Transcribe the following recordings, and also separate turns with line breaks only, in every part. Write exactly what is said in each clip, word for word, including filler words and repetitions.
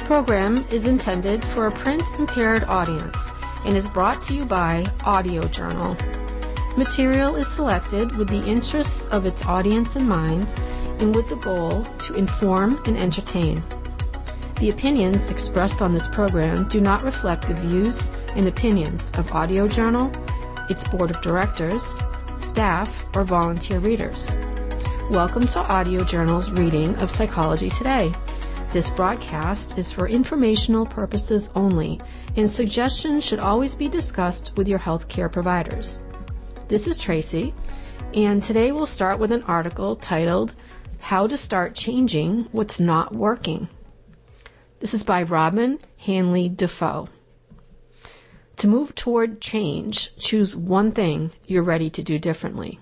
program is intended for a print-impaired audience and is brought to you by Audio Journal. Material is selected with the interests of its audience in mind and with the goal to inform and entertain. The opinions expressed on this program do not reflect the views and opinions of Audio Journal, its board of directors, staff, or volunteer readers. Welcome to Audio Journal's reading of Psychology Today. This broadcast is for informational purposes only, and suggestions should always be discussed with your healthcare providers. This is Tracy, and today we'll start with an article titled, How to Start Changing What's Not Working. This is by Robin Hanley Defoe. To move toward change, choose one thing you're ready to do differently.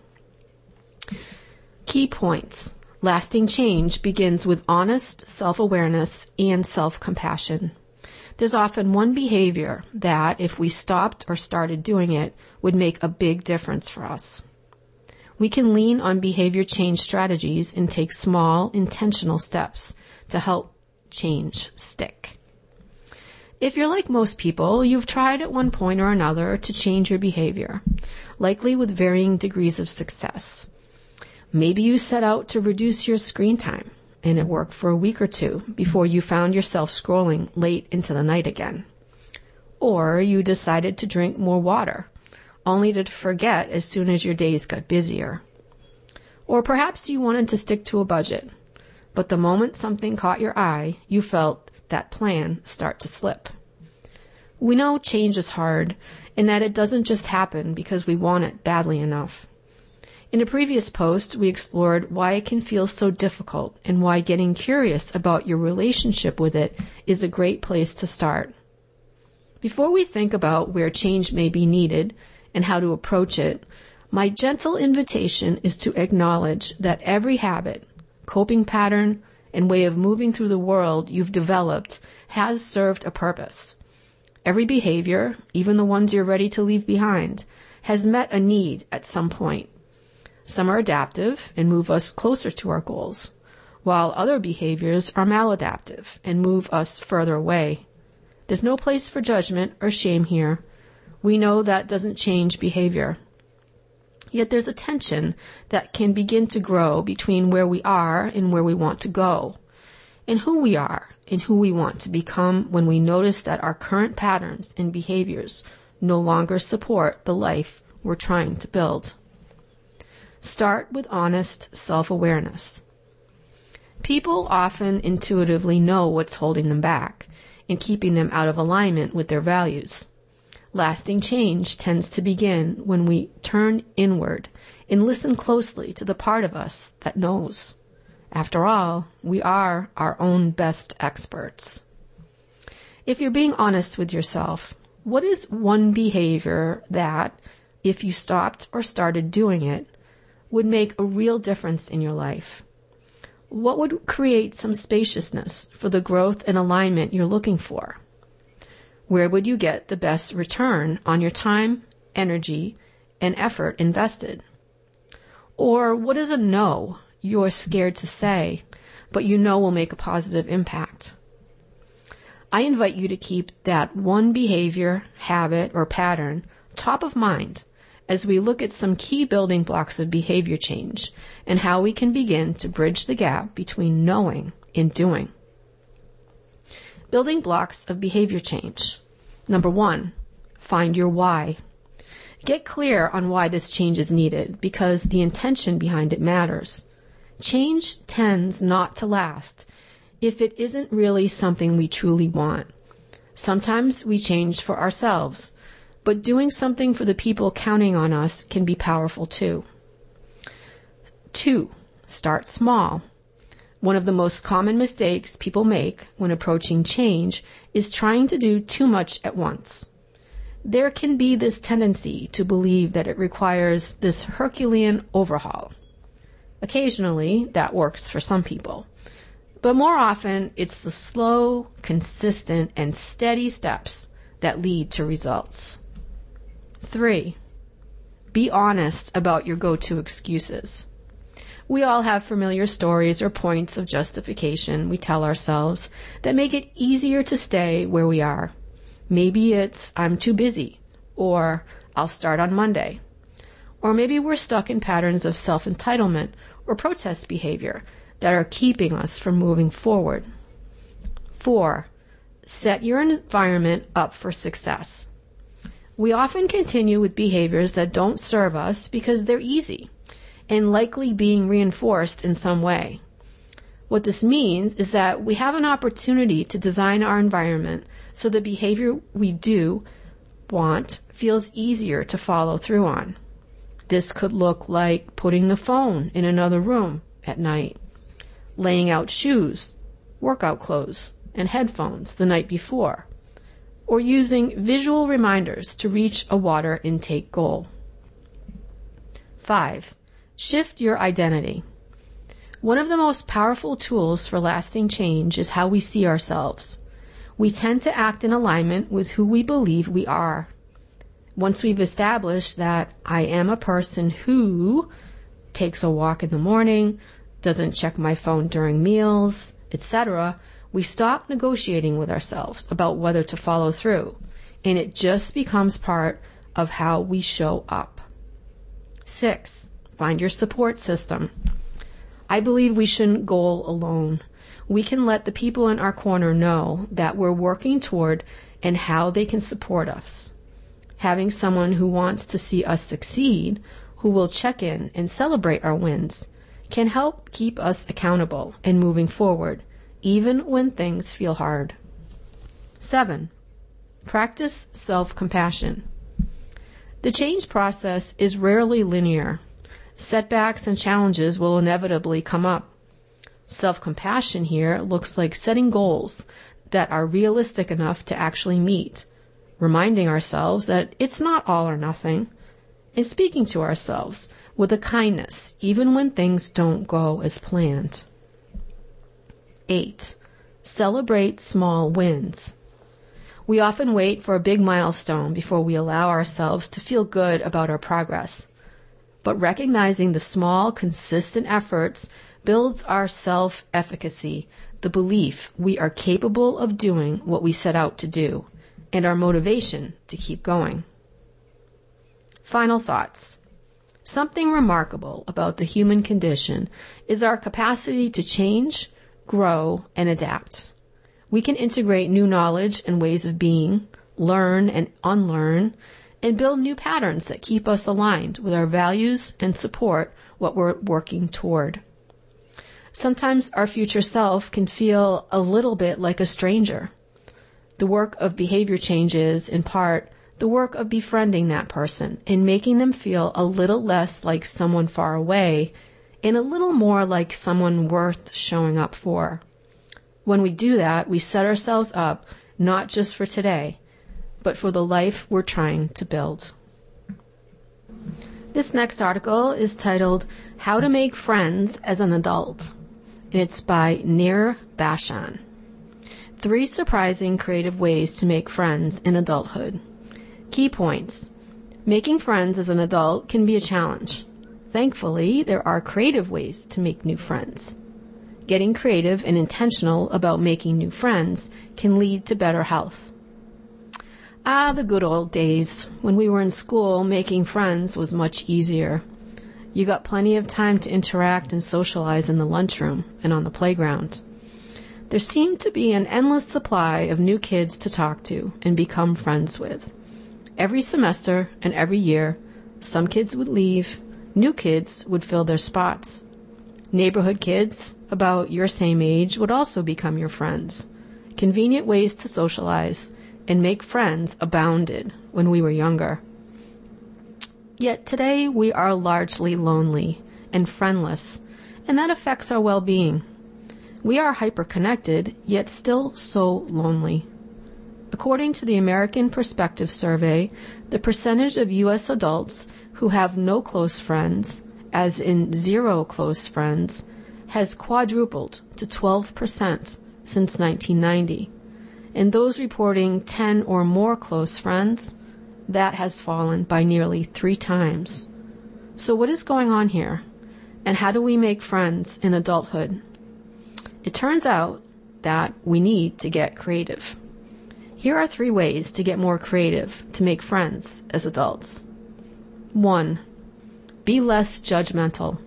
Key points. Lasting change begins with honest self-awareness and self-compassion. There's often one behavior that, if we stopped or started doing it, would make a big difference for us. We can lean on behavior change strategies and take small, intentional steps to help change stick. If you're like most people, you've tried at one point or another to change your behavior, likely with varying degrees of success. Maybe you set out to reduce your screen time, and it worked for a week or two before you found yourself scrolling late into the night again. Or you decided to drink more water, only to forget as soon as your days got busier. Or perhaps you wanted to stick to a budget, but the moment something caught your eye, you felt that plan start to slip. We know change is hard, and that it doesn't just happen because we want it badly enough. In a previous post, we explored why it can feel so difficult and why getting curious about your relationship with it is a great place to start. Before we think about where change may be needed and how to approach it, my gentle invitation is to acknowledge that every habit, coping pattern, and way of moving through the world you've developed has served a purpose. Every behavior, even the ones you're ready to leave behind, has met a need at some point. Some are adaptive and move us closer to our goals, while other behaviors are maladaptive and move us further away. There's no place for judgment or shame here. We know that doesn't change behavior. Yet there's a tension that can begin to grow between where we are and where we want to go, and who we are and who we want to become when we notice that our current patterns and behaviors no longer support the life we're trying to build. Start with honest self-awareness. People often intuitively know what's holding them back and keeping them out of alignment with their values. Lasting change tends to begin when we turn inward and listen closely to the part of us that knows. After all, we are our own best experts. If you're being honest with yourself, what is one behavior that, if you stopped or started doing it, would make a real difference in your life? What would create some spaciousness for the growth and alignment you're looking for? Where would you get the best return on your time, energy, and effort invested? Or what is a no you're scared to say, but you know will make a positive impact? I invite you to keep that one behavior, habit, or pattern top of mind as we look at some key building blocks of behavior change and how we can begin to bridge the gap between knowing and doing. Building blocks of behavior change. Number one, find your why. Get clear on why this change is needed because the intention behind it matters. Change tends not to last if it isn't really something we truly want. Sometimes we change for ourselves, but doing something for the people counting on us can be powerful too. Two, start small. One of the most common mistakes people make when approaching change is trying to do too much at once. There can be this tendency to believe that it requires this Herculean overhaul. Occasionally, that works for some people. But more often, it's the slow, consistent, and steady steps that lead to results. Three, be honest about your go-to excuses. We all have familiar stories or points of justification we tell ourselves that make it easier to stay where we are. Maybe it's, I'm too busy, or I'll start on Monday. Or maybe we're stuck in patterns of self-entitlement or protest behavior that are keeping us from moving forward. Four, set your environment up for success. We often continue with behaviors that don't serve us because they're easy and likely being reinforced in some way. What this means is that we have an opportunity to design our environment so the behavior we do want feels easier to follow through on. This could look like putting the phone in another room at night, laying out shoes, workout clothes, and headphones the night before, or using visual reminders to reach a water intake goal. Five, shift your identity. One of the most powerful tools for lasting change is how we see ourselves. We tend to act in alignment with who we believe we are. Once we've established that I am a person who takes a walk in the morning, doesn't check my phone during meals, et cetera, we stop negotiating with ourselves about whether to follow through, and it just becomes part of how we show up. Six, find your support system. I believe we shouldn't goal alone. We can let the people in our corner know that we're working toward and how they can support us. Having someone who wants to see us succeed, who will check in and celebrate our wins, can help keep us accountable and moving forward, even when things feel hard. Seven, practice self-compassion. The change process is rarely linear. Setbacks and challenges will inevitably come up. Self-compassion here looks like setting goals that are realistic enough to actually meet, reminding ourselves that it's not all or nothing, and speaking to ourselves with a kindness even when things don't go as planned. Eight, celebrate small wins. We often wait for a big milestone before we allow ourselves to feel good about our progress. But recognizing the small, consistent efforts builds our self-efficacy, the belief we are capable of doing what we set out to do, and our motivation to keep going. Final thoughts. Something remarkable about the human condition is our capacity to change, grow, and adapt. We can integrate new knowledge and ways of being, learn and unlearn, and build new patterns that keep us aligned with our values and support what we're working toward. Sometimes our future self can feel a little bit like a stranger. The work of behavior change is, in part, the work of befriending that person and making them feel a little less like someone far away and a little more like someone worth showing up for. When we do that, we set ourselves up not just for today, but for the life we're trying to build. This next article is titled, How to Make Friends as an Adult, and it's by Nir Bashan. Three surprising creative ways to make friends in adulthood. Key points. Making friends as an adult can be a challenge. Thankfully, there are creative ways to make new friends. Getting creative and intentional about making new friends can lead to better health. Ah, the good old days. When we were in school, making friends was much easier. You got plenty of time to interact and socialize in the lunchroom and on the playground. There seemed to be an endless supply of new kids to talk to and become friends with. Every semester and every year, some kids would leave, new kids would fill their spots. Neighborhood kids, about your same age, would also become your friends. Convenient ways to socialize and make friends abounded when we were younger. Yet today we are largely lonely and friendless, and that affects our well-being. We are hyper-connected, yet still so lonely. According to the American Perspective Survey, the percentage of U S adults who have no close friends, as in zero close friends, has quadrupled to twelve percent since nineteen ninety. And those reporting ten or more close friends, that has fallen by nearly three times. So what is going on here? And how do we make friends in adulthood? It turns out that we need to get creative. Here are three ways to get more creative to make friends as adults. One, be less judgmental.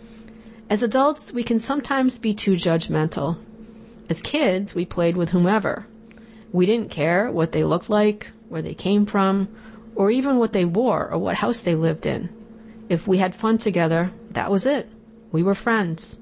As adults, we can sometimes be too judgmental. As kids, we played with whomever. We didn't care what they looked like, where they came from, or even what they wore or what house they lived in. If we had fun together, that was it. We were friends.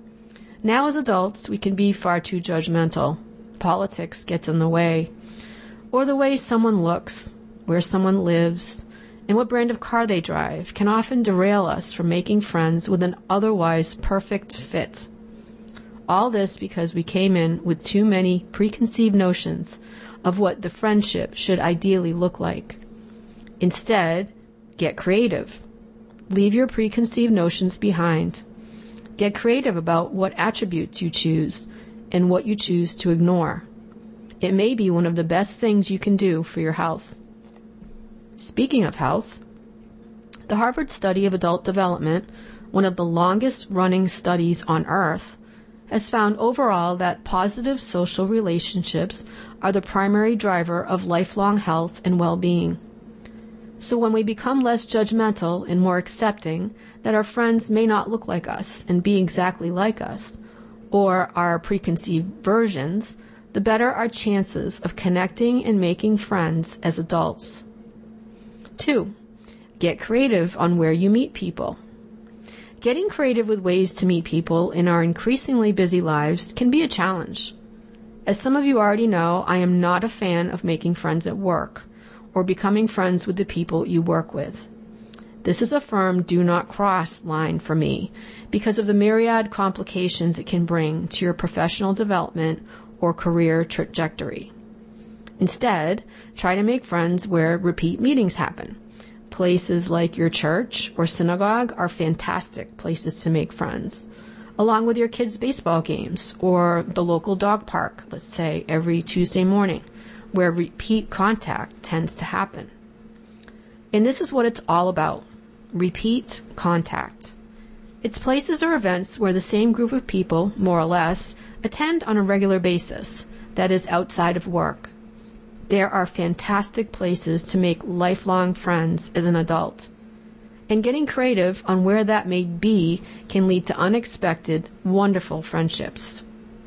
Now as adults, we can be far too judgmental. Politics gets in the way. Or the way someone looks, where someone lives, and what brand of car they drive can often derail us from making friends with an otherwise perfect fit. All this because we came in with too many preconceived notions of what the friendship should ideally look like. Instead, get creative. Leave your preconceived notions behind. Get creative about what attributes you choose and what you choose to ignore. It may be one of the best things you can do for your health. Speaking of health, the Harvard Study of Adult Development, one of the longest running studies on Earth, has found overall that positive social relationships are the primary driver of lifelong health and well-being. So when we become less judgmental and more accepting that our friends may not look like us and be exactly like us, or our preconceived versions, the better our chances of connecting and making friends as adults. Two, get creative on where you meet people. Getting creative with ways to meet people in our increasingly busy lives can be a challenge. As some of you already know, I am not a fan of making friends at work or becoming friends with the people you work with. This is a firm do not cross line for me because of the myriad complications it can bring to your professional development or career trajectory. Instead, try to make friends where repeat meetings happen. Places like your church or synagogue are fantastic places to make friends, along with your kids' baseball games or the local dog park, let's say every Tuesday morning, where repeat contact tends to happen. And this is what it's all about, repeat contact. It's places or events where the same group of people, more or less, attend on a regular basis, that is outside of work. There are fantastic places to make lifelong friends as an adult. And getting creative on where that may be can lead to unexpected, wonderful friendships.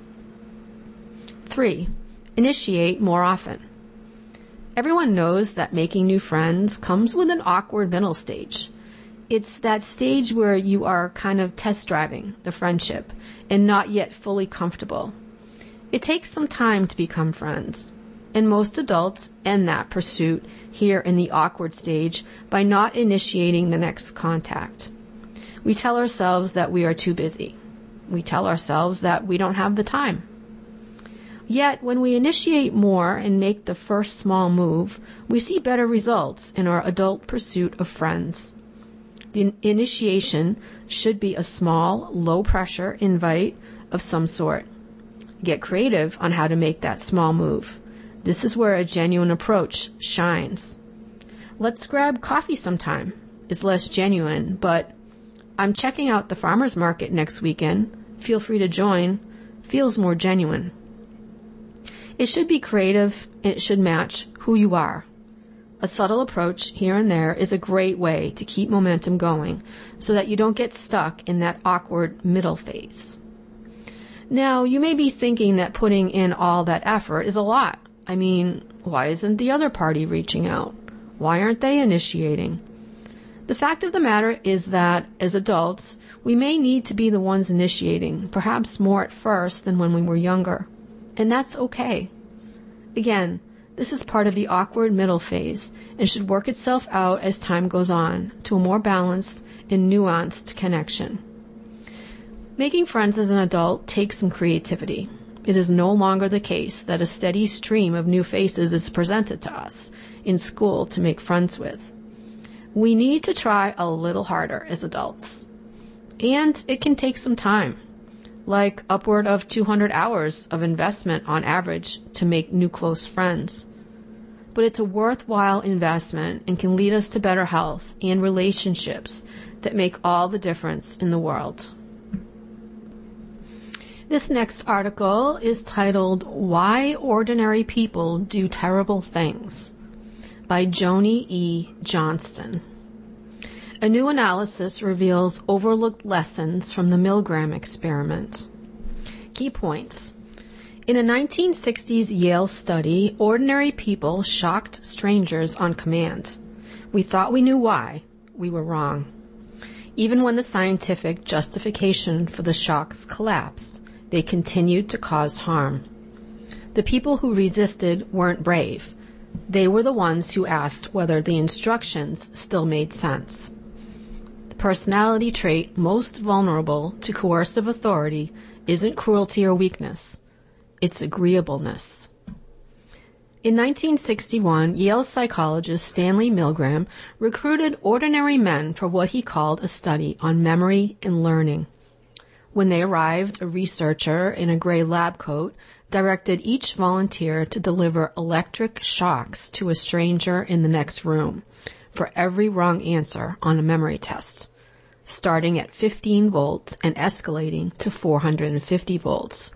Three, initiate more often. Everyone knows that making new friends comes with an awkward middle stage. It's that stage where you are kind of test driving the friendship and not yet fully comfortable. It takes some time to become friends. And most adults end that pursuit here in the awkward stage by not initiating the next contact. We tell ourselves that we are too busy. We tell ourselves that we don't have the time. Yet, when we initiate more and make the first small move, we see better results in our adult pursuit of friends. The initiation should be a small, low-pressure invite of some sort. Get creative on how to make that small move. This is where a genuine approach shines. Let's grab coffee sometime is less genuine, but I'm checking out the farmer's market next weekend. Feel free to join. Feels more genuine. It should be creative and it should match who you are. A subtle approach here and there is a great way to keep momentum going so that you don't get stuck in that awkward middle phase. Now, you may be thinking that putting in all that effort is a lot. I mean, why isn't the other party reaching out? Why aren't they initiating? The fact of the matter is that, as adults, we may need to be the ones initiating, perhaps more at first than when we were younger. And that's okay. Again, this is part of the awkward middle phase and should work itself out as time goes on to a more balanced and nuanced connection. Making friends as an adult takes some creativity. It is no longer the case that a steady stream of new faces is presented to us in school to make friends with. We need to try a little harder as adults. And it can take some time, like upward of two hundred hours of investment on average to make new close friends. but it's a worthwhile investment and can lead us to better health and relationships that make all the difference in the world. This next article is titled, Why Ordinary People Do Terrible Things, by Joni E. Johnston. A new analysis reveals overlooked lessons from the Milgram experiment. Key points. In a nineteen sixties Yale study, ordinary people shocked strangers on command. We thought we knew why. We were wrong. Even when the scientific justification for the shocks collapsed, they continued to cause harm. The people who resisted weren't brave. They were the ones who asked whether the instructions still made sense. The personality trait most vulnerable to coercive authority isn't cruelty or weakness. It's agreeableness. In nineteen sixty-one, Yale psychologist Stanley Milgram recruited ordinary men for what he called a study on memory and learning. When they arrived, a researcher in a gray lab coat directed each volunteer to deliver electric shocks to a stranger in the next room for every wrong answer on a memory test, starting at fifteen volts and escalating to four hundred fifty volts.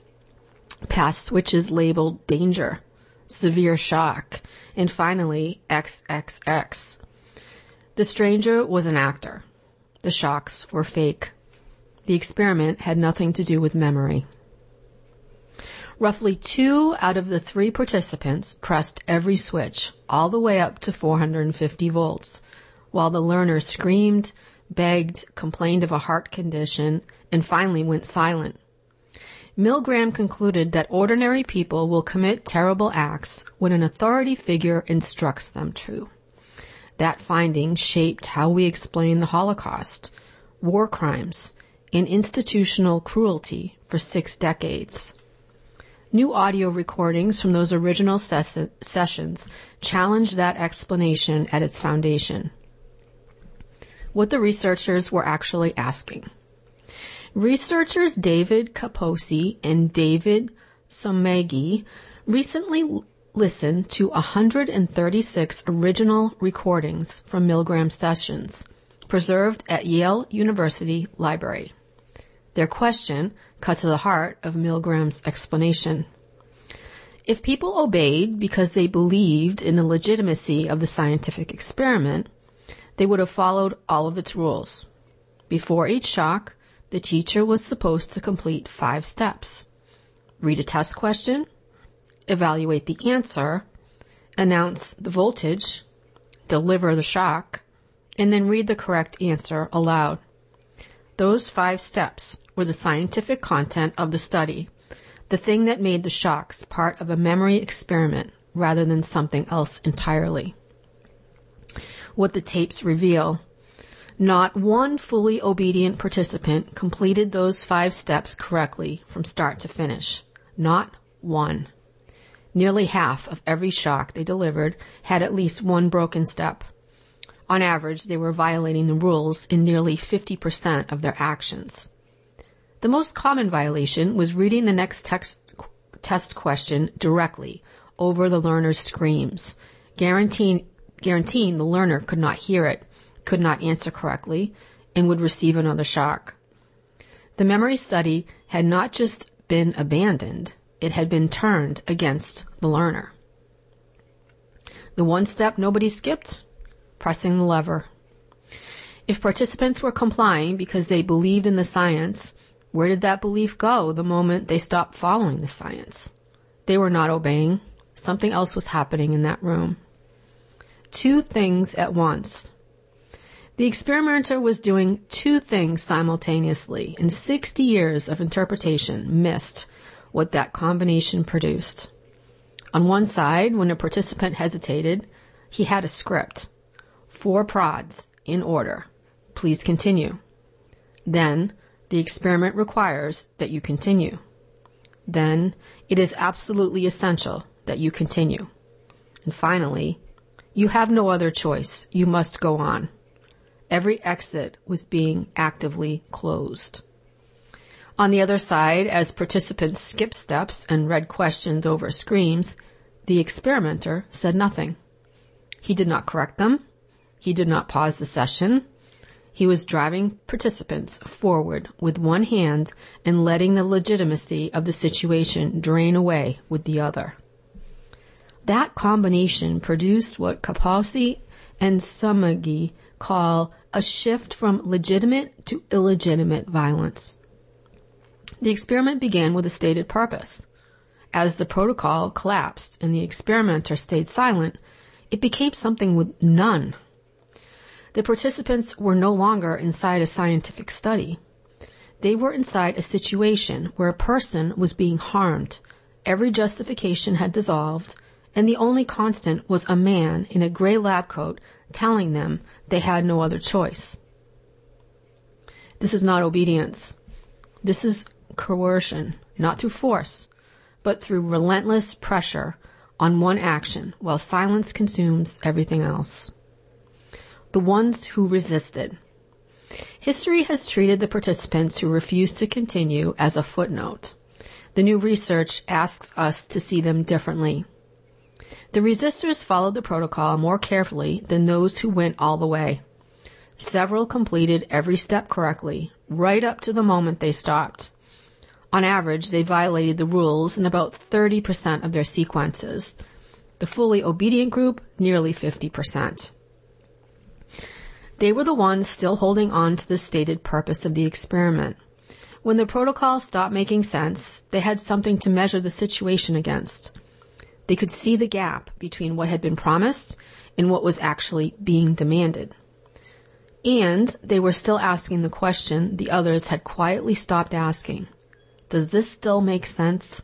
Past switches labeled danger, severe shock, and finally triple X. The stranger was an actor. The shocks were fake. The experiment had nothing to do with memory. Roughly two out of the three participants pressed every switch all the way up to four hundred fifty volts, while the learner screamed, begged, complained of a heart condition, and finally went silent. Milgram concluded that ordinary people will commit terrible acts when an authority figure instructs them to. That finding shaped how we explain the Holocaust, war crimes, and institutional cruelty for six decades. New audio recordings from those original ses- sessions challenge that explanation at its foundation. What the researchers were actually asking. Researchers David Kaposi and David Somogyi recently l- listened to one hundred thirty-six original recordings from Milgram sessions, preserved at Yale University Library. Their question cut to the heart of Milgram's explanation. If people obeyed because they believed in the legitimacy of the scientific experiment, they would have followed all of its rules. Before each shock, the teacher was supposed to complete five steps. Read a test question, evaluate the answer, announce the voltage, deliver the shock, and then read the correct answer aloud. Those five steps were the scientific content of the study, the thing that made the shocks part of a memory experiment rather than something else entirely. What the tapes reveal: not one fully obedient participant completed those five steps correctly from start to finish. Not one. Nearly half of every shock they delivered had at least one broken step. On average, they were violating the rules in nearly fifty percent of their actions. The most common violation was reading the next text, test question directly over the learner's screams, guaranteeing, guaranteeing the learner could not hear it, could not answer correctly, and would receive another shock. The memory study had not just been abandoned, it had been turned against the learner. The one step nobody skipped: pressing the lever. If participants were complying because they believed in the science, where did that belief go the moment they stopped following the science? They were not obeying. Something else was happening in that room. Two things at once. The experimenter was doing two things simultaneously, and sixty years of interpretation missed what that combination produced. On one side, when a participant hesitated, he had a script. Four prods, in order. Please continue. Then, the experiment requires that you continue. Then, it is absolutely essential that you continue. And finally, you have no other choice. You must go on. Every exit was being actively closed. On the other side, as participants skipped steps and read questions over screens, The experimenter said nothing. He did not correct them. He did not pause the session. He was driving participants forward with one hand and letting the legitimacy of the situation drain away with the other. That combination produced what Kapowski and Samagi call a shift from legitimate to illegitimate violence. The experiment began with a stated purpose. As the protocol collapsed and the experimenter stayed silent, it became something with none. The participants were no longer inside a scientific study. They were inside a situation where a person was being harmed. Every justification had dissolved, and the only constant was a man in a gray lab coat telling them they had no other choice. This is not obedience. This is coercion, not through force, but through relentless pressure on one action while silence consumes everything else. The ones who resisted. History has treated the participants who refused to continue as a footnote. The new research asks us to see them differently. The resistors followed the protocol more carefully than those who went all the way. Several completed every step correctly, right up to the moment they stopped. On average, they violated the rules in about thirty percent of their sequences. The fully obedient group, nearly fifty percent. They were the ones still holding on to the stated purpose of the experiment. When the protocol stopped making sense, they had something to measure the situation against. They could see the gap between what had been promised and what was actually being demanded. And they were still asking the question the others had quietly stopped asking. Does this still make sense?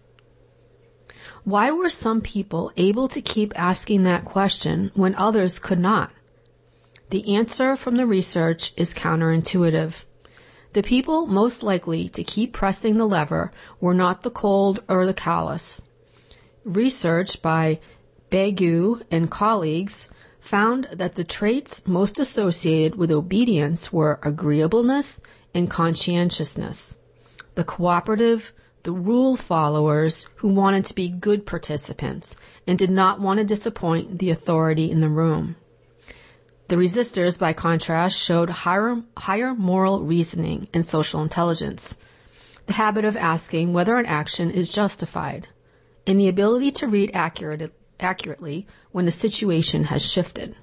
Why were some people able to keep asking that question when others could not? The answer from the research is counterintuitive. The people most likely to keep pressing the lever were not the cold or the callous. Research by Begu and colleagues found that the traits most associated with obedience were agreeableness and conscientiousness. The cooperative, the rule followers who wanted to be good participants and did not want to disappoint the authority in the room. The resistors, by contrast, showed higher, higher moral reasoning and social intelligence, the habit of asking whether an action is justified, and the ability to read accurate, accurately when the situation has shifted.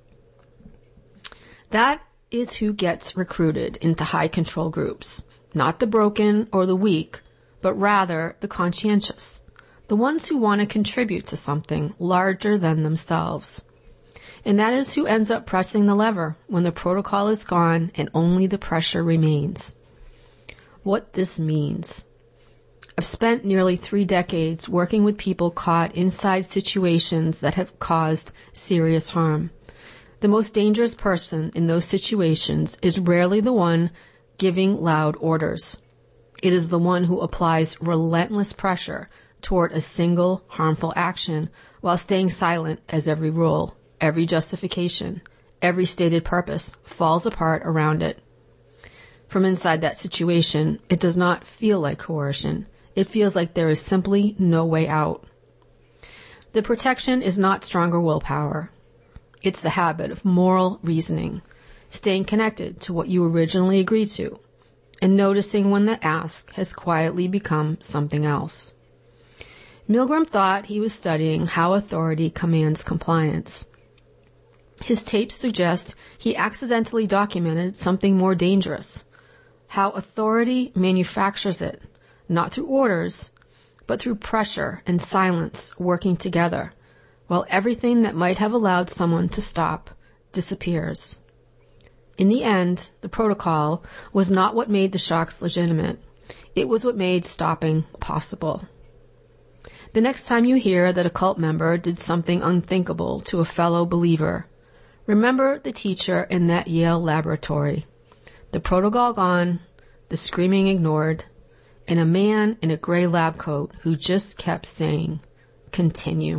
That is who gets recruited into high control groups, not the broken or the weak, but rather the conscientious, the ones who want to contribute to something larger than themselves. And that is who ends up pressing the lever when the protocol is gone and only the pressure remains. What this means. I've spent nearly three decades working with people caught inside situations that have caused serious harm. The most dangerous person in those situations is rarely the one giving loud orders. It is the one who applies relentless pressure toward a single harmful action while staying silent as every rule, every justification, every stated purpose falls apart around it. From inside that situation, it does not feel like coercion. It feels like there is simply no way out. The protection is not stronger willpower. It's the habit of moral reasoning, staying connected to what you originally agreed to, and noticing when the ask has quietly become something else. Milgram thought he was studying how authority commands compliance. His tapes suggest he accidentally documented something more dangerous, how authority manufactures it, not through orders, but through pressure and silence working together, while everything that might have allowed someone to stop disappears. In the end, the protocol was not what made the shocks legitimate. It was what made stopping possible. The next time you hear that a cult member did something unthinkable to a fellow believer, remember the teacher in that Yale laboratory, the protocol gone, the screaming ignored, and a man in a gray lab coat who just kept saying, continue.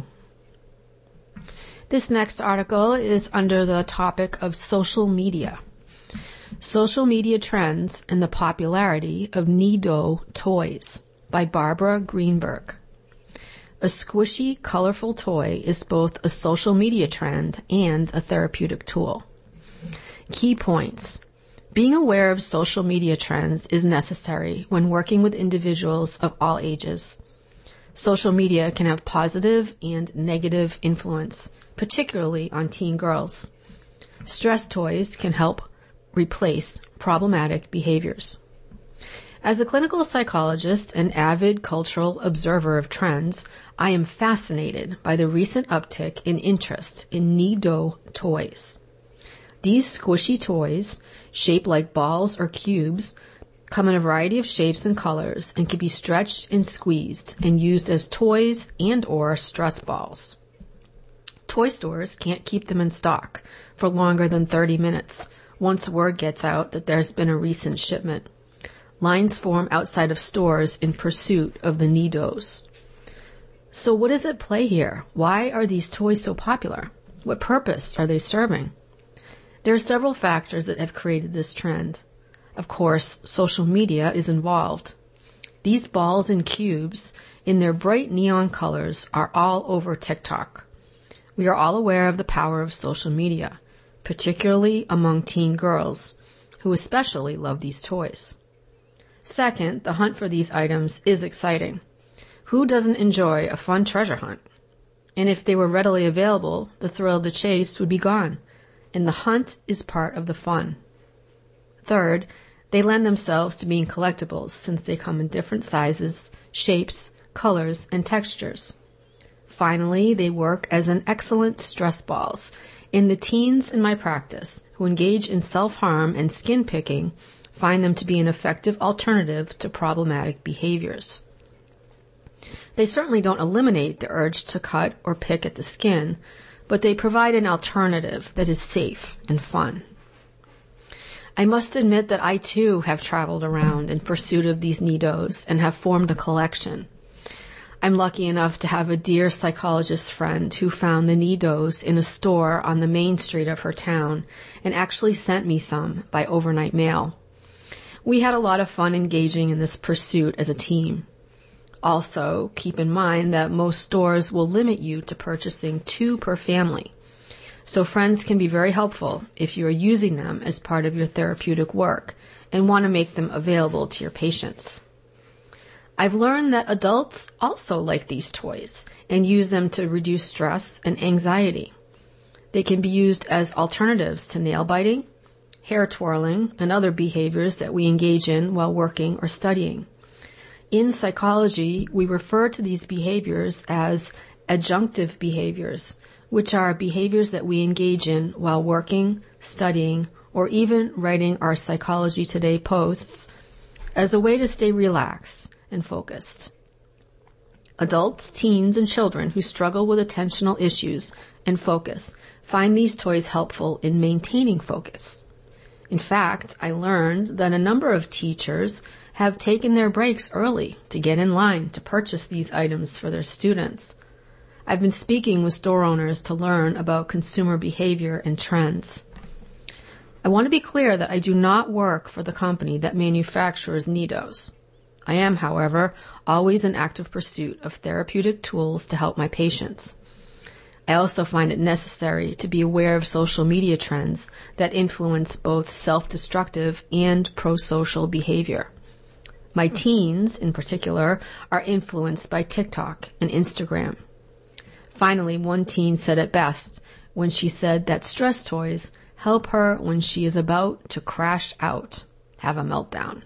This next article is under the topic of social media. Social media trends and the popularity of Nido toys by Barbara Greenberg. A squishy, colorful toy is both a social media trend and a therapeutic tool. Key points. Being aware of social media trends is necessary when working with individuals of all ages. Social media can have positive and negative influence, particularly on teen girls. Stress toys can help replace problematic behaviors. As a clinical psychologist and avid cultural observer of trends, I am fascinated by the recent uptick in interest in Nido toys. These squishy toys, shaped like balls or cubes, come in a variety of shapes and colors and can be stretched and squeezed and used as toys and or stress balls. Toy stores can't keep them in stock for longer than thirty minutes once word gets out that there's been a recent shipment. Lines form outside of stores in pursuit of the Nidos. So what is at play here? Why are these toys so popular? What purpose are they serving? There are several factors that have created this trend. Of course, social media is involved. These balls and cubes, in their bright neon colors, are all over TikTok. We are all aware of the power of social media, particularly among teen girls, who especially love these toys. Second, the hunt for these items is exciting. Who doesn't enjoy a fun treasure hunt? And if they were readily available, the thrill of the chase would be gone, and the hunt is part of the fun. Third, they lend themselves to being collectibles since they come in different sizes, shapes, colors, and textures. Finally, they work as an excellent stress balls, and the teens in my practice who engage in self-harm and skin picking find them to be an effective alternative to problematic behaviors. They certainly don't eliminate the urge to cut or pick at the skin, but they provide an alternative that is safe and fun. I must admit that I too have traveled around in pursuit of these Nidos and have formed a collection. I'm lucky enough to have a dear psychologist friend who found the Nidos in a store on the main street of her town and actually sent me some by overnight mail. We had a lot of fun engaging in this pursuit as a team. Also, keep in mind that most stores will limit you to purchasing two per family. So friends can be very helpful if you are using them as part of your therapeutic work and want to make them available to your patients. I've learned that adults also like these toys and use them to reduce stress and anxiety. They can be used as alternatives to nail biting, hair twirling, and other behaviors that we engage in while working or studying. In psychology, we refer to these behaviors as adjunctive behaviors, which are behaviors that we engage in while working, studying, or even writing our Psychology Today posts as a way to stay relaxed and focused. Adults, teens, and children who struggle with attentional issues and focus find these toys helpful in maintaining focus. In fact, I learned that a number of teachers have taken their breaks early to get in line to purchase these items for their students. I've been speaking with store owners to learn about consumer behavior and trends. I want to be clear that I do not work for the company that manufactures Nidos. I am, however, always in active pursuit of therapeutic tools to help my patients. I also find it necessary to be aware of social media trends that influence both self-destructive and pro-social behavior. My teens, in particular, are influenced by TikTok and Instagram. Finally, one teen said it best when she said that stress toys help her when she is about to crash out, have a meltdown.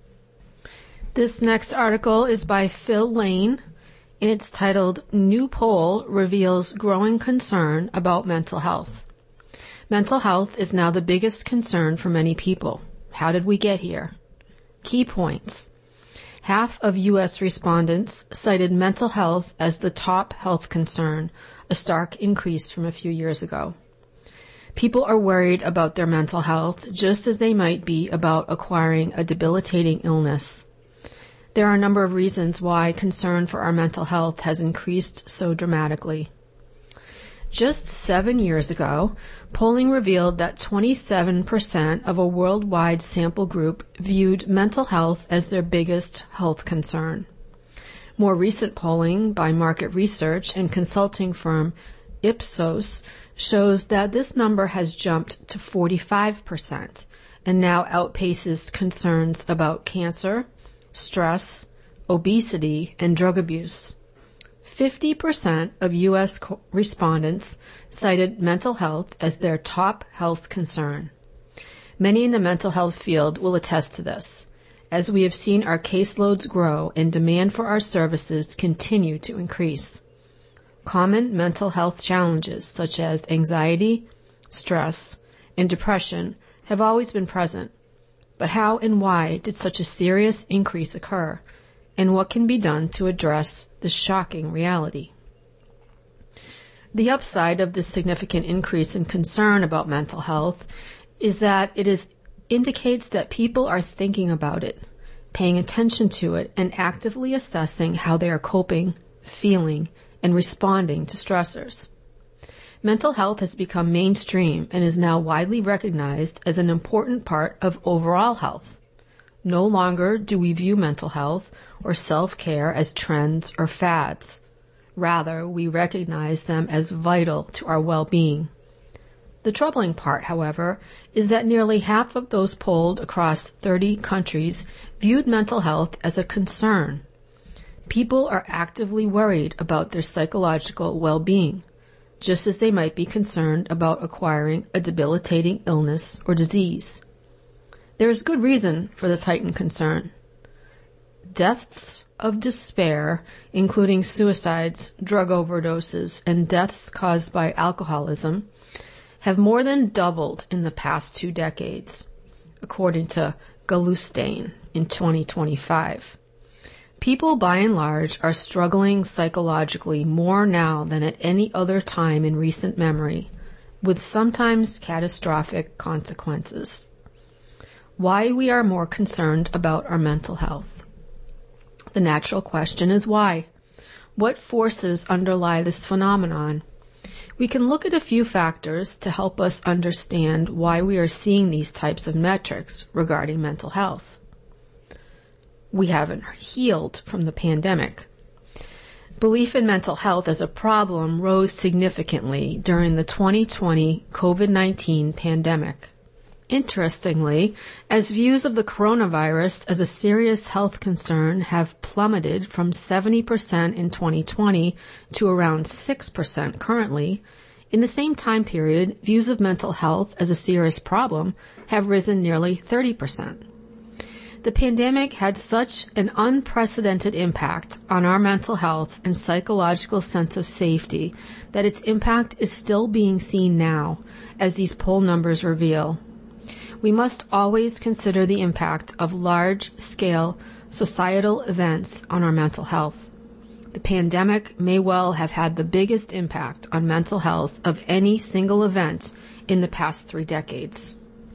This next article is by Phil Lane, and it's titled, New Poll Reveals Growing Concern About Mental Health. Mental health is now the biggest concern for many people. How did we get here? Key points. Half of U S respondents cited mental health as the top health concern, a stark increase from a few years ago. People are worried about their mental health just as they might be about acquiring a debilitating illness. There are a number of reasons why concern for our mental health has increased so dramatically. Just seven years ago, polling revealed that twenty-seven percent of a worldwide sample group viewed mental health as their biggest health concern. More recent polling by market research and consulting firm Ipsos shows that this number has jumped to forty-five percent and now outpaces concerns about cancer, stress, obesity, and drug abuse. fifty percent of U S co- respondents cited mental health as their top health concern. Many in the mental health field will attest to this, as we have seen our caseloads grow and demand for our services continue to increase. Common mental health challenges such as anxiety, stress, and depression have always been present. But how and why did such a serious increase occur, and what can be done to address this shocking reality? The upside of this significant increase in concern about mental health is that it is indicates that people are thinking about it, paying attention to it, and actively assessing how they are coping, feeling, and responding to stressors. Mental health has become mainstream and is now widely recognized as an important part of overall health. No longer do we view mental health or self-care as trends or fads. Rather, we recognize them as vital to our well-being. The troubling part, however, is that nearly half of those polled across thirty countries viewed mental health as a concern. People are actively worried about their psychological well-being, just as they might be concerned about acquiring a debilitating illness or disease. There is good reason for this heightened concern. Deaths of despair, including suicides, drug overdoses, and deaths caused by alcoholism, have more than doubled in the past two decades, according to Gallupstein in twenty twenty-five. People, by and large, are struggling psychologically more now than at any other time in recent memory, with sometimes catastrophic consequences. Why we are more concerned about our mental health? The natural question is why? What forces underlie this phenomenon? We can look at a few factors to help us understand why we are seeing these types of metrics regarding mental health. We haven't healed from the pandemic. Belief in mental health as a problem rose significantly during the twenty twenty COVID nineteen pandemic. Interestingly, as views of the coronavirus as a serious health concern have plummeted from seventy percent in twenty twenty to around six percent currently, in the same time period, views of mental health as a serious problem have risen nearly thirty percent. The pandemic had such an unprecedented impact on our mental health and psychological sense of safety that its impact is still being seen now, as these poll numbers reveal. We must always consider the impact of large-scale societal events on our mental health. The pandemic may well have had the biggest impact on mental health of any single event in the past three decades.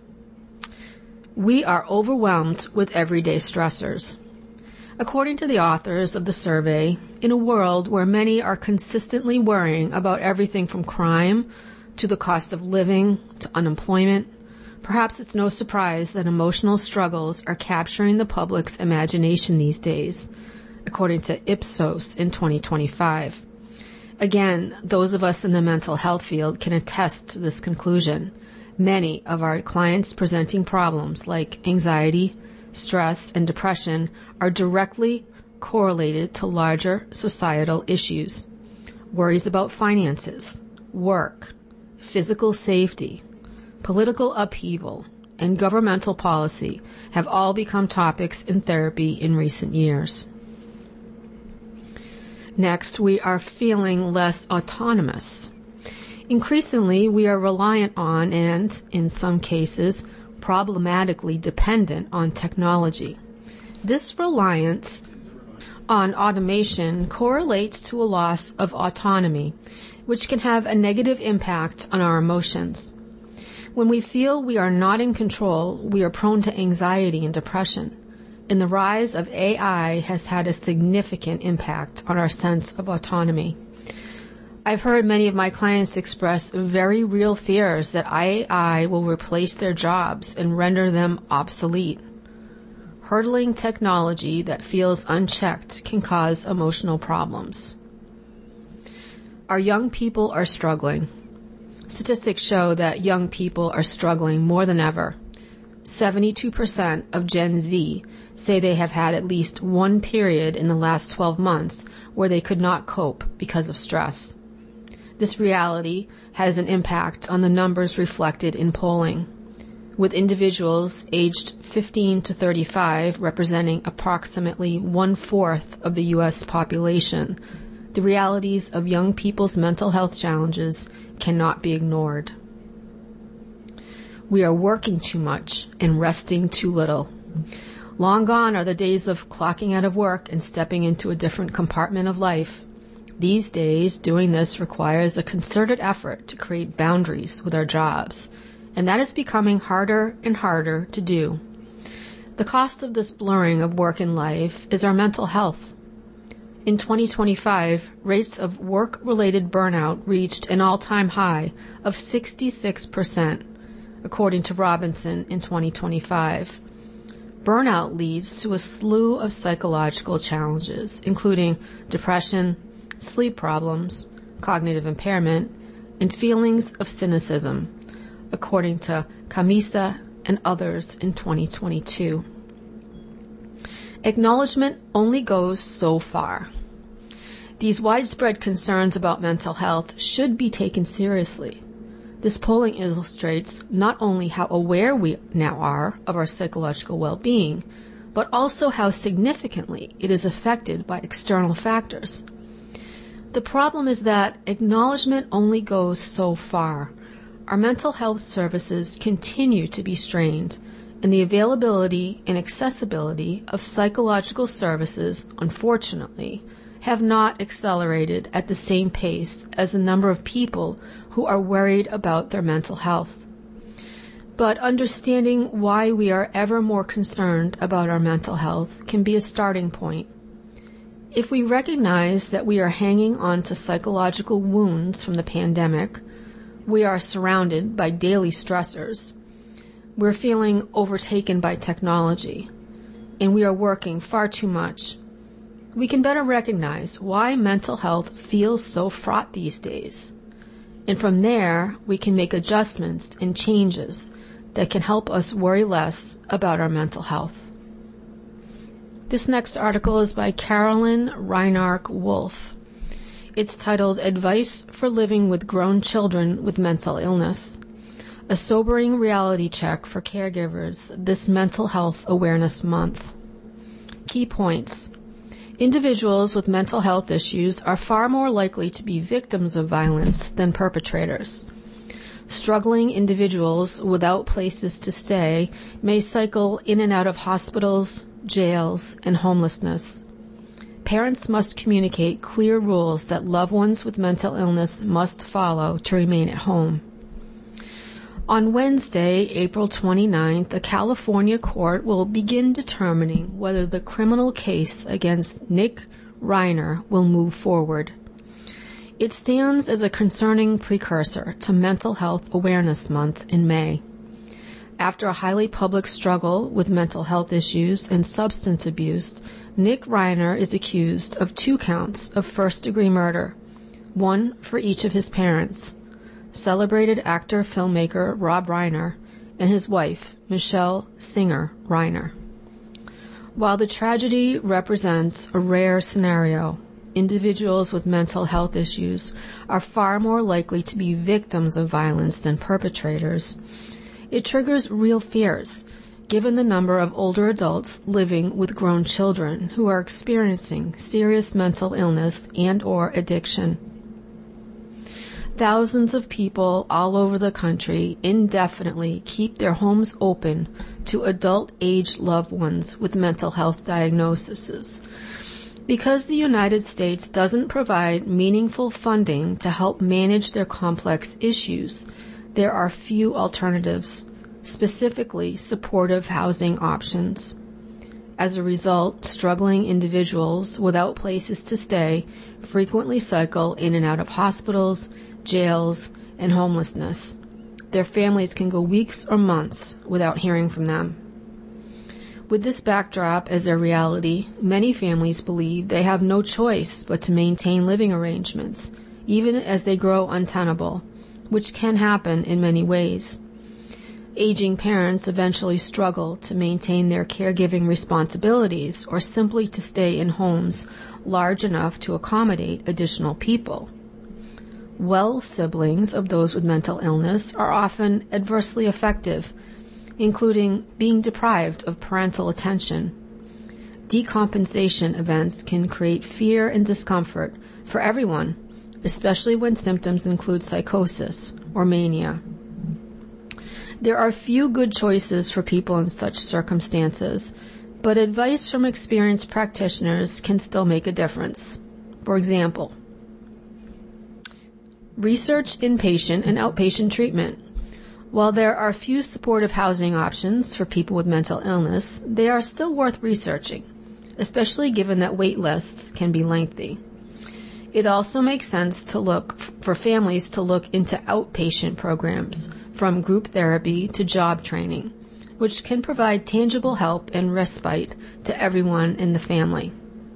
We are overwhelmed with everyday stressors. According to the authors of the survey, in a world where many are consistently worrying about everything from crime to the cost of living to unemployment, perhaps it's no surprise that emotional struggles are capturing the public's imagination these days, according to Ipsos in twenty twenty-five. Again, those of us in the mental health field can attest to this conclusion. Many of our clients presenting problems like anxiety, stress, and depression are directly correlated to larger societal issues. Worries about finances, work, physical safety, political upheaval, and governmental policy have all become topics in therapy in recent years. Next, we are feeling less autonomous. Increasingly, we are reliant on and, in some cases, problematically dependent on technology. This reliance on automation correlates to a loss of autonomy, which can have a negative impact on our emotions. When we feel we are not in control, we are prone to anxiety and depression, and the rise of A I has had a significant impact on our sense of autonomy. I've heard many of my clients express very real fears that A I will replace their jobs and render them obsolete. hurdling technology that feels unchecked can cause emotional problems. Our young people are struggling. Statistics show that young people are struggling more than ever. seventy-two percent of Gen Z say they have had at least one period in the last twelve months where they could not cope because of stress. This reality has an impact on the numbers reflected in polling, with individuals aged fifteen to thirty-five representing approximately one-fourth of the U S population. The realities of young people's mental health challenges cannot be ignored. We are working too much and resting too little. Long gone are the days of clocking out of work and stepping into a different compartment of life. These days, doing this requires a concerted effort to create boundaries with our jobs, and that is becoming harder and harder to do. The cost of this blurring of work and life is our mental health. In twenty twenty-five, rates of work-related burnout reached an all-time high of sixty-six percent, according to Robinson in twenty twenty-five. Burnout leads to a slew of psychological challenges, including depression, sleep problems, cognitive impairment, and feelings of cynicism, according to Camisa and others in twenty twenty-two. Acknowledgement only goes so far. These widespread concerns about mental health should be taken seriously. This polling illustrates not only how aware we now are of our psychological well-being, but also how significantly it is affected by external factors. The problem is that acknowledgement only goes so far. Our mental health services continue to be strained, and the availability and accessibility of psychological services, unfortunately, have not accelerated at the same pace as the number of people who are worried about their mental health. But understanding why we are ever more concerned about our mental health can be a starting point. If we recognize that we are hanging on to psychological wounds from the pandemic, we are surrounded by daily stressors, we're feeling overtaken by technology, and we are working far too much, we can better recognize why mental health feels so fraught these days. And from there, we can make adjustments and changes that can help us worry less about our mental health. This next article is by Carolyn Reinark Wolf. It's titled Advice for Living with Grown Children with Mental Illness, a sobering reality check for caregivers this Mental Health Awareness Month. Key points. Individuals with mental health issues are far more likely to be victims of violence than perpetrators. Struggling individuals without places to stay may cycle in and out of hospitals, jails, and homelessness. Parents must communicate clear rules that loved ones with mental illness must follow to remain at home. On Wednesday, April twenty-ninth, a California court will begin determining whether the criminal case against Nick Reiner will move forward. It stands as a concerning precursor to Mental Health Awareness Month in May. After a highly public struggle with mental health issues and substance abuse, Nick Reiner is accused of two counts of first-degree murder, one for each of his parents, celebrated actor-filmmaker Rob Reiner, and his wife, Michelle Singer Reiner. While the tragedy represents a rare scenario, individuals with mental health issues are far more likely to be victims of violence than perpetrators. It triggers real fears, given the number of older adults living with grown children who are experiencing serious mental illness and or addiction. Thousands of people all over the country indefinitely keep their homes open to adult-aged loved ones with mental health diagnoses. Because the United States doesn't provide meaningful funding to help manage their complex issues, there are few alternatives, specifically supportive housing options. As a result, struggling individuals without places to stay frequently cycle in and out of hospitals, jails, and homelessness. Their families can go weeks or months without hearing from them. With this backdrop as their reality, many families believe they have no choice but to maintain living arrangements, even as they grow untenable, which can happen in many ways. Aging parents eventually struggle to maintain their caregiving responsibilities or simply to stay in homes large enough to accommodate additional people. Well siblings of those with mental illness are often adversely affected, including being deprived of parental attention. Decompensation events can create fear and discomfort for everyone, especially when symptoms include psychosis or mania. There are few good choices for people in such circumstances, but advice from experienced practitioners can still make a difference. For example, research inpatient and outpatient treatment. While there are few supportive housing options for people with mental illness, they are still worth researching, especially given that wait lists can be lengthy. It also makes sense to look for families to look into outpatient programs, from group therapy to job training, which can provide tangible help and respite to everyone in the family.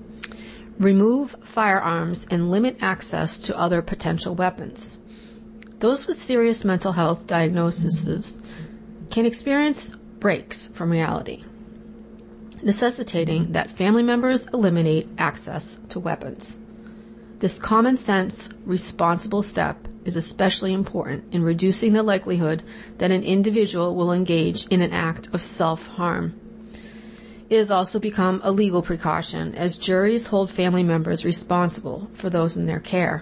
Remove firearms and limit access to other potential weapons. Those with serious mental health diagnoses can experience breaks from reality, necessitating that family members eliminate access to weapons. This common sense, responsible step is especially important in reducing the likelihood that an individual will engage in an act of self-harm. It has also become a legal precaution, as juries hold family members responsible for those in their care.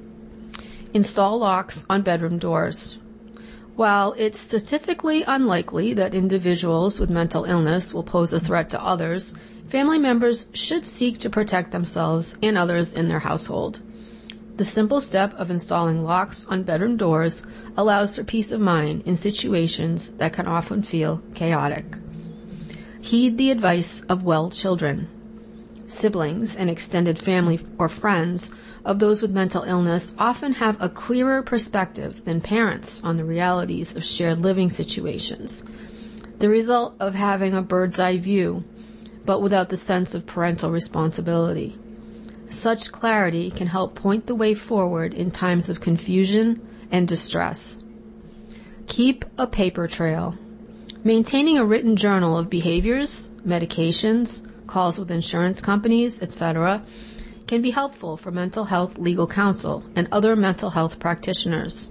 Install locks on bedroom doors. While it's statistically unlikely that individuals with mental illness will pose a threat to others, family members should seek to protect themselves and others in their household. The simple step of installing locks on bedroom doors allows for peace of mind in situations that can often feel chaotic. Heed the advice of well children. Siblings and extended family or friends of those with mental illness often have a clearer perspective than parents on the realities of shared living situations, the result of having a bird's eye view, but without the sense of parental responsibility. Such clarity can help point the way forward in times of confusion and distress. Keep a paper trail. Maintaining a written journal of behaviors, medications, calls with insurance companies, et cetera, can be helpful for mental health legal counsel and other mental health practitioners.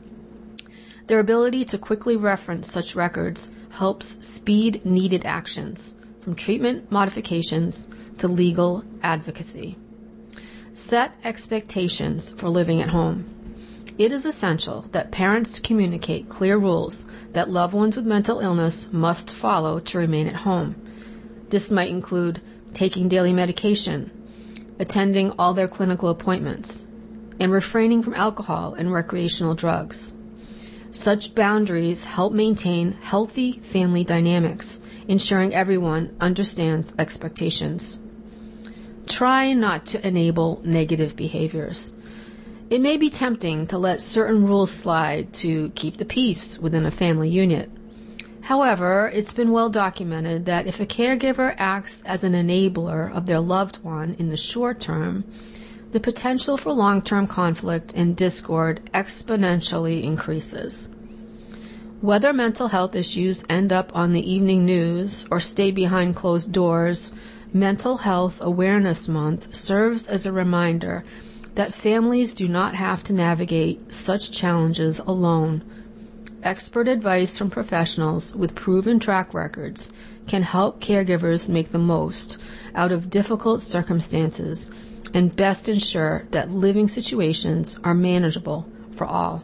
Their ability to quickly reference such records helps speed needed actions, from treatment modifications to legal advocacy. Set expectations for living at home. It is essential that parents communicate clear rules that loved ones with mental illness must follow to remain at home. This might include taking daily medication, attending all their clinical appointments, and refraining from alcohol and recreational drugs. Such boundaries help maintain healthy family dynamics, ensuring everyone understands expectations. Try not to enable negative behaviors. It may be tempting to let certain rules slide to keep the peace within a family unit. However, it's been well documented that if a caregiver acts as an enabler of their loved one in the short term, the potential for long-term conflict and discord exponentially increases. Whether mental health issues end up on the evening news or stay behind closed doors, Mental Health Awareness Month serves as a reminder that families do not have to navigate such challenges alone. Expert advice from professionals with proven track records can help caregivers make the most out of difficult circumstances and best ensure that living situations are manageable for all.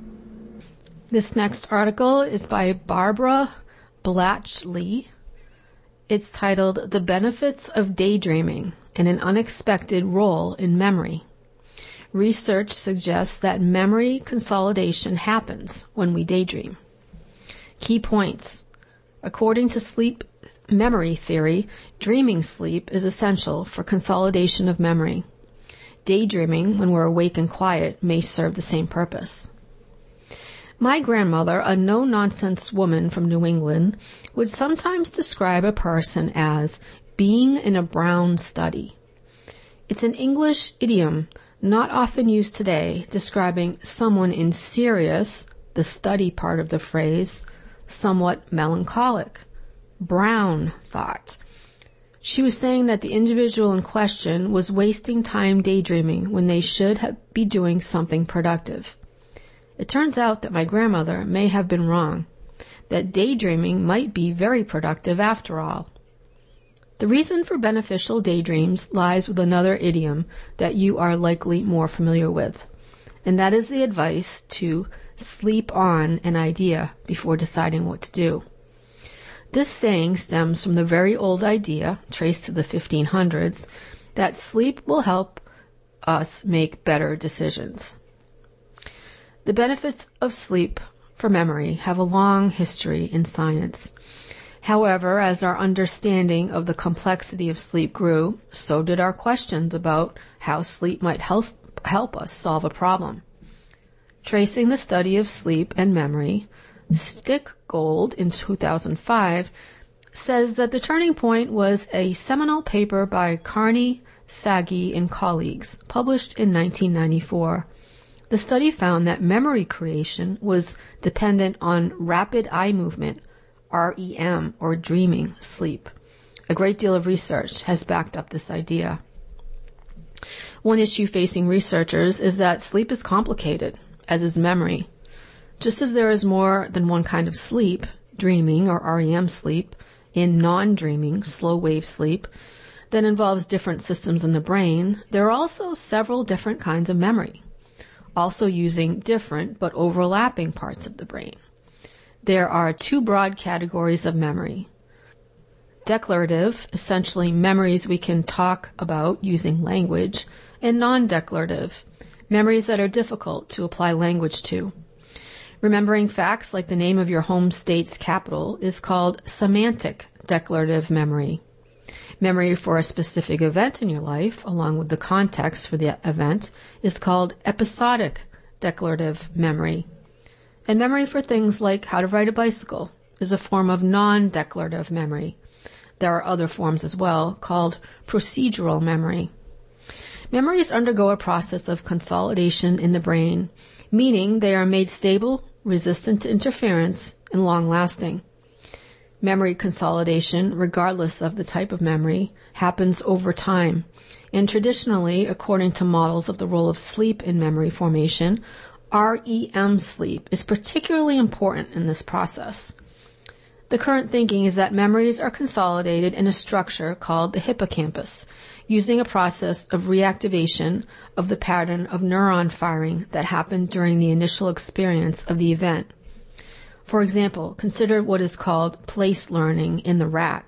This next article is by Barbara Blatchley. It's titled The Benefits of Daydreaming and an Unexpected Role in Memory. Research suggests that memory consolidation happens when we daydream. Key points. According to sleep memory theory, dreaming sleep is essential for consolidation of memory. Daydreaming, when we're awake and quiet, may serve the same purpose. My grandmother, a no-nonsense woman from New England, would sometimes describe a person as being in a brown study. It's an English idiom not often used today, describing someone in serious, the study part of the phrase, somewhat melancholic, brown thought. She was saying that the individual in question was wasting time daydreaming when they should have, be doing something productive. It turns out that my grandmother may have been wrong, that daydreaming might be very productive after all. The reason for beneficial daydreams lies with another idiom that you are likely more familiar with, and that is the advice to sleep on an idea before deciding what to do. This saying stems from the very old idea, traced to the fifteen hundreds, that sleep will help us make better decisions. The benefits of sleep for memory have a long history in science. However, as our understanding of the complexity of sleep grew, so did our questions about how sleep might help, help us solve a problem. Tracing the study of sleep and memory, Stickgold in two thousand five says that the turning point was a seminal paper by Carney, Sagi, and colleagues, published in nineteen ninety-four. The study found that memory creation was dependent on rapid eye movement, R E M, or dreaming sleep. A great deal of research has backed up this idea. One issue facing researchers is that sleep is complicated, as is memory. Just as there is more than one kind of sleep, dreaming or R E M sleep, in non-dreaming slow-wave sleep, that involves different systems in the brain, there are also several different kinds of memory, also using different but overlapping parts of the brain. There are two broad categories of memory. Declarative, essentially memories we can talk about using language, and non-declarative, memories that are difficult to apply language to. Remembering facts like the name of your home state's capital is called semantic declarative memory. Memory for a specific event in your life, along with the context for the event, is called episodic declarative memory. And memory for things like how to ride a bicycle is a form of non-declarative memory. There are other forms as well, called procedural memory. Memories undergo a process of consolidation in the brain, meaning they are made stable, resistant to interference, and long-lasting. Memory consolidation, regardless of the type of memory, happens over time, and traditionally, according to models of the role of sleep in memory formation, R E M sleep is particularly important in this process. The current thinking is that memories are consolidated in a structure called the hippocampus, using a process of reactivation of the pattern of neuron firing that happened during the initial experience of the event. For example, consider what is called place learning in the rat.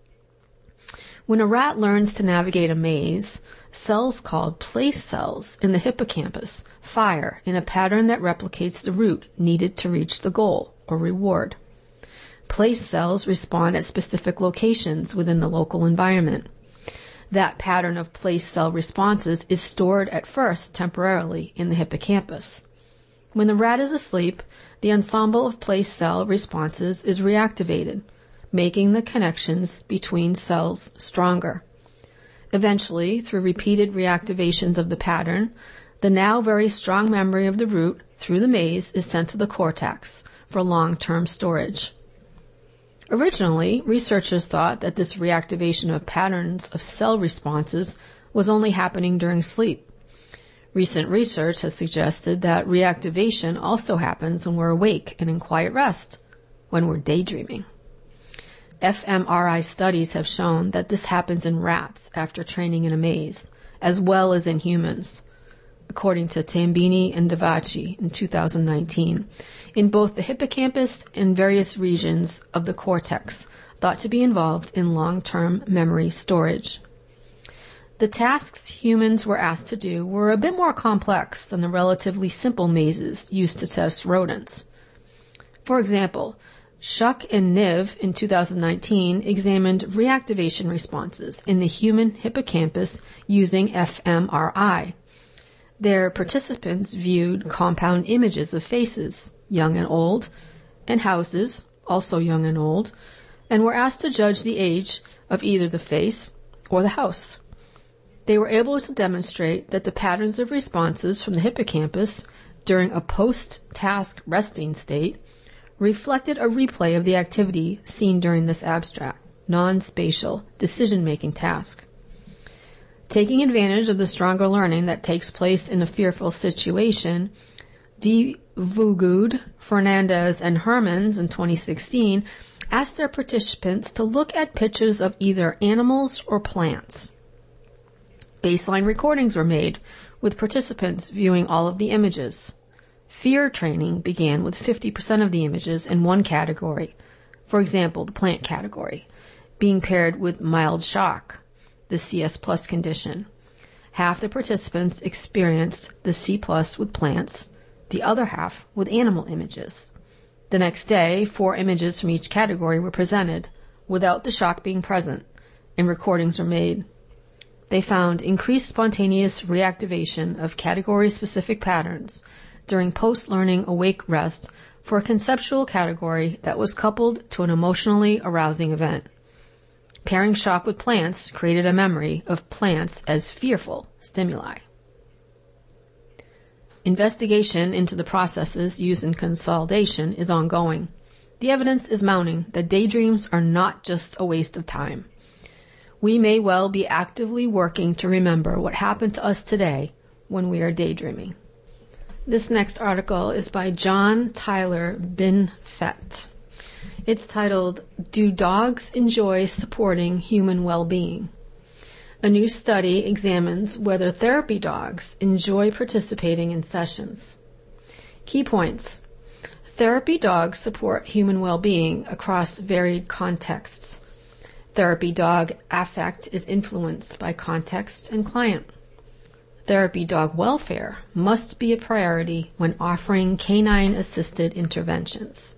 When a rat learns to navigate a maze, cells called place cells in the hippocampus fire in a pattern that replicates the route needed to reach the goal or reward. Place cells respond at specific locations within the local environment. That pattern of place cell responses is stored at first temporarily in the hippocampus. When the rat is asleep, the ensemble of place cell responses is reactivated, making the connections between cells stronger. Eventually, through repeated reactivations of the pattern, the now very strong memory of the route through the maze is sent to the cortex for long-term storage. Originally, researchers thought that this reactivation of patterns of cell responses was only happening during sleep. Recent research has suggested that reactivation also happens when we're awake and in quiet rest, when we're daydreaming. fMRI studies have shown that this happens in rats after training in a maze, as well as in humans, according to Tambini and Davachi in two thousand nineteen, in both the hippocampus and various regions of the cortex thought to be involved in long-term memory storage. The tasks humans were asked to do were a bit more complex than the relatively simple mazes used to test rodents. For example, Schuck and Niv in two thousand nineteen examined reactivation responses in the human hippocampus using fMRI. Their participants viewed compound images of faces, young and old, and houses, also young and old, and were asked to judge the age of either the face or the house. They were able to demonstrate that the patterns of responses from the hippocampus during a post-task resting state reflected a replay of the activity seen during this abstract, non-spatial, decision-making task. Taking advantage of the stronger learning that takes place in a fearful situation, Dvugud, Fernandez, and Hermans in twenty sixteen asked their participants to look at pictures of either animals or plants. Baseline recordings were made, with participants viewing all of the images. Fear training began with fifty percent of the images in one category, for example, the plant category, being paired with mild shock, the C S plus condition. Half the participants experienced the C plus with plants, the other half with animal images. The next day, four images from each category were presented, without the shock being present, and recordings were made. They found increased spontaneous reactivation of category-specific patterns during post-learning awake rest for a conceptual category that was coupled to an emotionally arousing event. Pairing shock with plants created a memory of plants as fearful stimuli. Investigation into the processes used in consolidation is ongoing. The evidence is mounting that daydreams are not just a waste of time. We may well be actively working to remember what happened to us today when we are daydreaming. This next article is by John Tyler Binfet. It's titled, Do Dogs Enjoy Supporting Human Well-Being? A new study examines whether therapy dogs enjoy participating in sessions. Key points. Therapy dogs support human well-being across varied contexts. Therapy dog affect is influenced by context and client. Therapy dog welfare must be a priority when offering canine-assisted interventions.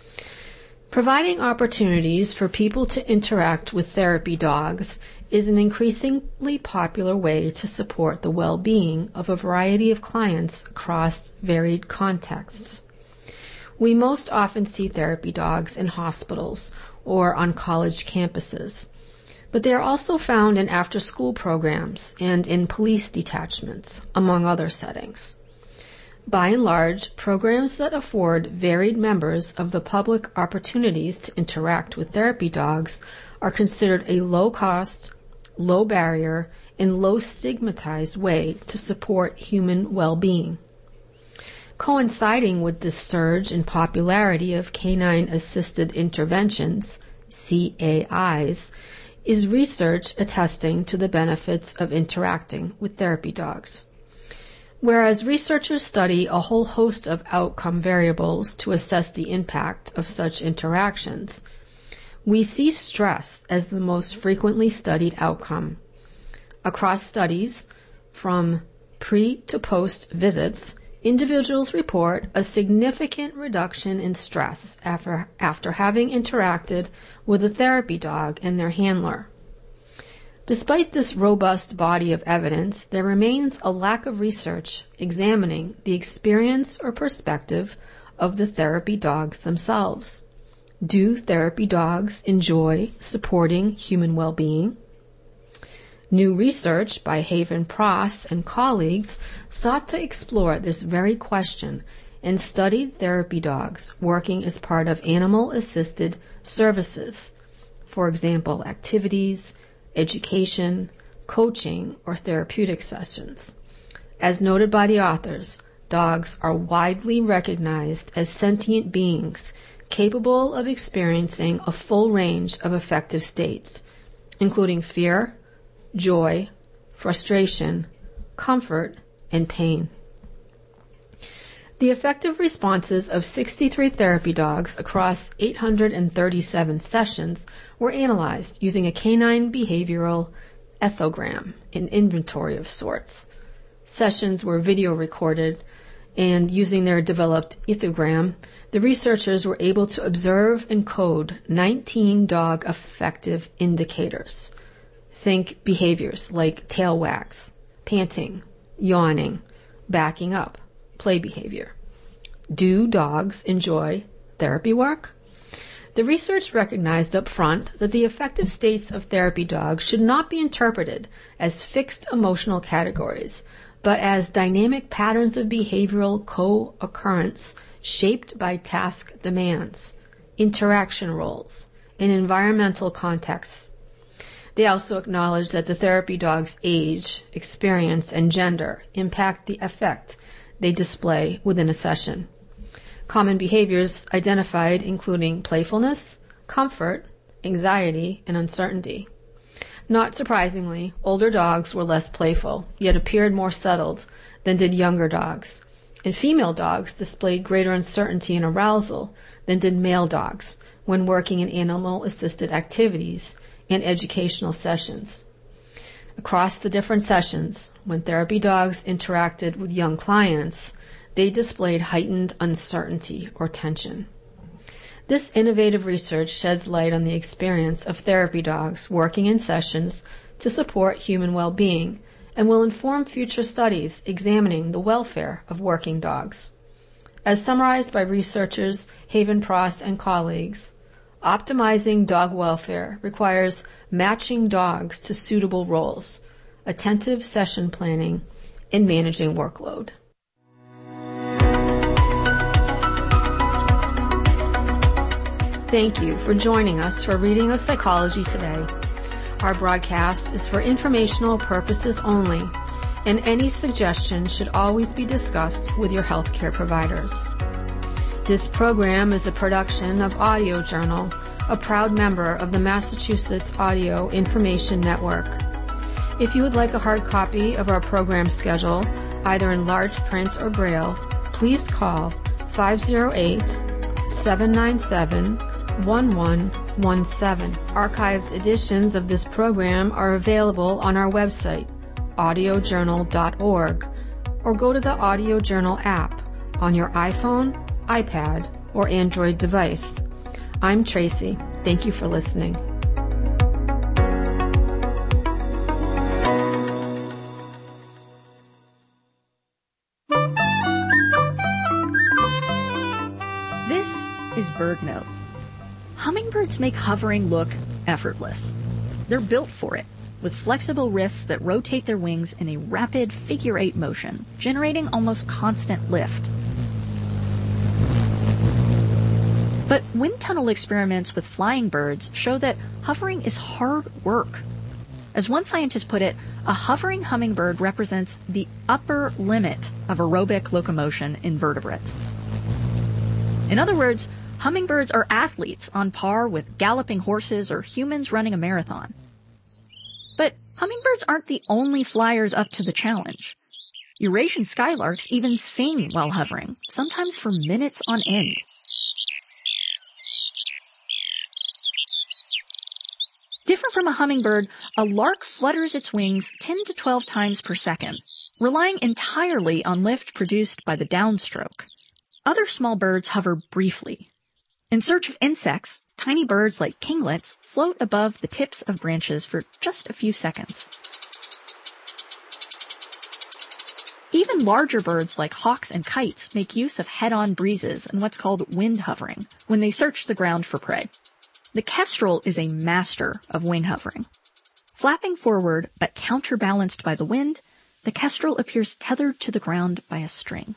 Providing opportunities for people to interact with therapy dogs is an increasingly popular way to support the well-being of a variety of clients across varied contexts. We most often see therapy dogs in hospitals or on college campuses, but they are also found in after-school programs and in police detachments, among other settings. By and large, programs that afford varied members of the public opportunities to interact with therapy dogs are considered a low-cost, low-barrier, and low-stigmatized way to support human well-being. Coinciding with this surge in popularity of canine-assisted interventions, C A Is, is research attesting to the benefits of interacting with therapy dogs. Whereas researchers study a whole host of outcome variables to assess the impact of such interactions, we see stress as the most frequently studied outcome. Across studies, from pre to post visits, individuals report a significant reduction in stress after, after having interacted with a therapy dog and their handler. Despite this robust body of evidence, there remains a lack of research examining the experience or perspective of the therapy dogs themselves. Do therapy dogs enjoy supporting human well-being? New research by Haven Pross and colleagues sought to explore this very question and studied therapy dogs working as part of animal-assisted services, for example, activities, education, coaching, or therapeutic sessions. As noted by the authors, dogs are widely recognized as sentient beings capable of experiencing a full range of affective states, including fear, joy, frustration, comfort, and pain. The affective responses of sixty-three therapy dogs across eight hundred thirty-seven sessions were analyzed using a canine behavioral ethogram, an inventory of sorts. Sessions were video recorded, and using their developed ethogram, the researchers were able to observe and code nineteen dog affective indicators. Think behaviors like tail wags, panting, yawning, backing up, play behavior. Do dogs enjoy therapy work? The research recognized up front that the affective states of therapy dogs should not be interpreted as fixed emotional categories, but as dynamic patterns of behavioral co-occurrence shaped by task demands, interaction roles, and environmental contexts. They also acknowledge that the therapy dog's age, experience, and gender impact the effect they display within a session. Common behaviors identified including playfulness, comfort, anxiety, and uncertainty. Not surprisingly, older dogs were less playful, yet appeared more settled than did younger dogs, and female dogs displayed greater uncertainty and arousal than did male dogs when working in animal-assisted activities and educational sessions. Across the different sessions, when therapy dogs interacted with young clients, they displayed heightened uncertainty or tension. This innovative research sheds light on the experience of therapy dogs working in sessions to support human well-being and will inform future studies examining the welfare of working dogs. As summarized by researchers Haven Pross and colleagues, optimizing dog welfare requires matching dogs to suitable roles, attentive session planning, and managing workload. Thank you for joining us for Reading of Psychology today. Our broadcast is for informational purposes only, and any suggestions should always be discussed with your healthcare providers. This program is a production of Audio Journal, a proud member of the Massachusetts Audio Information Network. If you would like a hard copy of our program schedule, either in large print or Braille, please call five oh eight, seven nine seven, one one one seven. Archived editions of this program are available on our website, audio journal dot org, or go to the Audio Journal app on your iPhone, iPad, or Android device. I'm Tracy. Thank you for listening.
This is BirdNote. Hummingbirds make hovering look effortless. They're built for it, with flexible wrists that rotate their wings in a rapid figure-eight motion, generating almost constant lift. But wind tunnel experiments with flying birds show that hovering is hard work. As one scientist put it, a hovering hummingbird represents the upper limit of aerobic locomotion in vertebrates. In other words, hummingbirds are athletes on par with galloping horses or humans running a marathon. But hummingbirds aren't the only flyers up to the challenge. Eurasian skylarks even sing while hovering, sometimes for minutes on end. Different from a hummingbird, a lark flutters its wings ten to twelve times per second, relying entirely on lift produced by the downstroke. Other small birds hover briefly. In search of insects, tiny birds like kinglets float above the tips of branches for just a few seconds. Even larger birds like hawks and kites make use of head-on breezes and what's called wind hovering when they search the ground for prey. The kestrel is a master of wing hovering. Flapping forward but counterbalanced by the wind, the kestrel appears tethered to the ground by a string.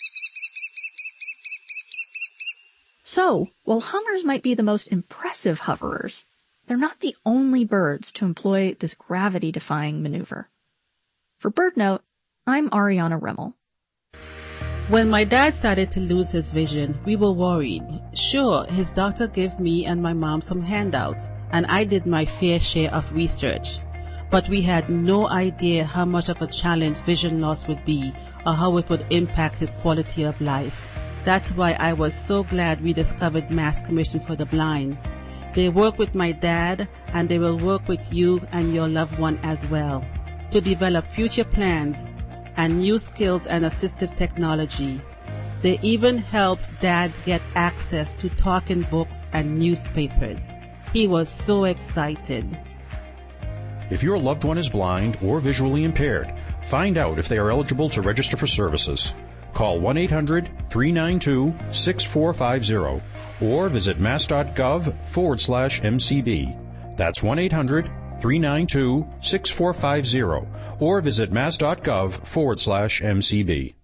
So, while hummers might be the most impressive hoverers, they're not the only birds to employ this gravity-defying maneuver. For BirdNote, I'm Ariana Remmel.
When my dad started to lose his vision, we were worried. Sure, his doctor gave me and my mom some handouts, and I did my fair share of research. But we had no idea how much of a challenge vision loss would be or how it would impact his quality of life. That's why I was so glad we discovered Mass Commission for the Blind. They work with my dad, and they will work with you and your loved one as well to develop future plans and new skills and assistive technology. They even helped Dad get access to talking books and newspapers. He was so excited.
If your loved one is blind or visually impaired, find out if they are eligible to register for services. Call one eight hundred three nine two six four five zero or visit mass.gov forward slash MCB. That's one eight hundred three nine two six four five zero or visit mass.gov forward slash MCB.